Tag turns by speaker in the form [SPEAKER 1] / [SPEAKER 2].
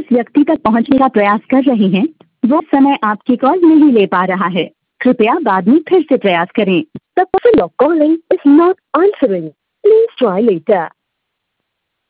[SPEAKER 1] जिस व्यक्ति तक पहुंचने का प्रयास कर रहे हैं वो समय आपकी कॉल नहीं ले पा रहा है। कृपया बाद में फिर से प्रयास करें।
[SPEAKER 2] The person you're calling is not answering. Please try later.